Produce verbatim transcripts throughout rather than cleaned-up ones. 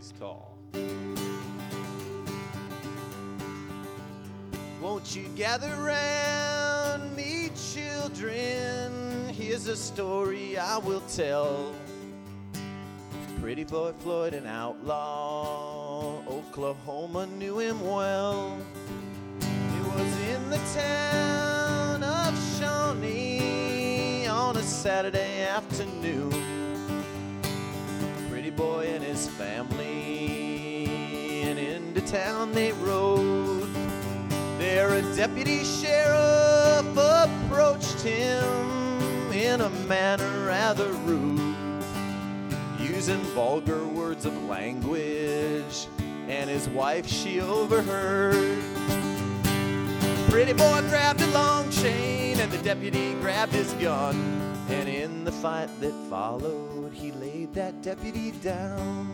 inches tall. Won't you gather round me, children? Here's a story I will tell. Pretty boy Floyd, an outlaw, Oklahoma knew him well. It was in the town of Shawnee on a Saturday afternoon. Pretty boy and his family, and into town they rode. There a deputy sheriff approached him in a manner rather rude, using vulgar words of language, and his wife she overheard. Pretty boy grabbed a long chain, and the deputy grabbed his gun, and in the fight that followed, he laid that deputy down.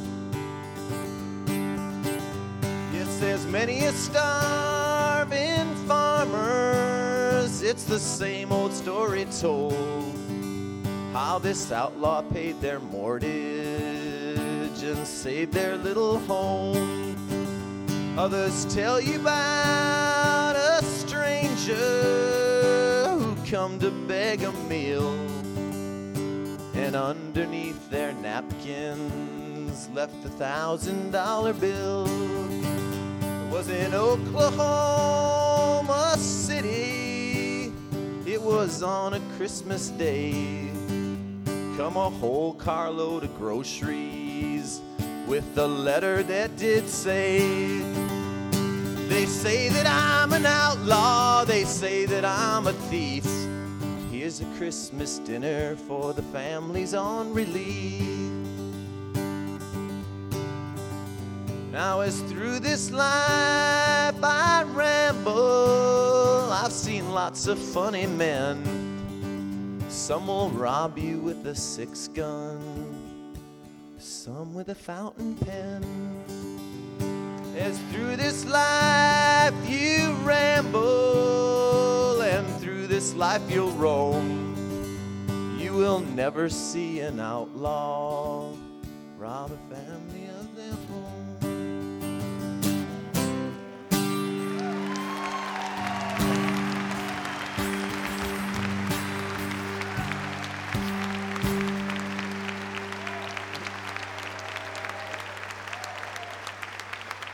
Yes, there's many a starving farmers, it's the same old story told, how this outlaw paid their mortgage and saved their little home. Others tell you about a stranger who come to beg a meal, and underneath their napkins left a thousand dollar bill. It was in Oklahoma City, it was on a Christmas day. Come a whole carload of groceries with the letter that did say, they say that I'm an outlaw, they say that I'm a thief. Here's a Christmas dinner for the families on relief. Now as through this life I ramble, I've seen lots of funny men. Some will rob you with a six gun, some with a fountain pen. As through this life you ramble, and through this life you'll roam, you will never see an outlaw rob a family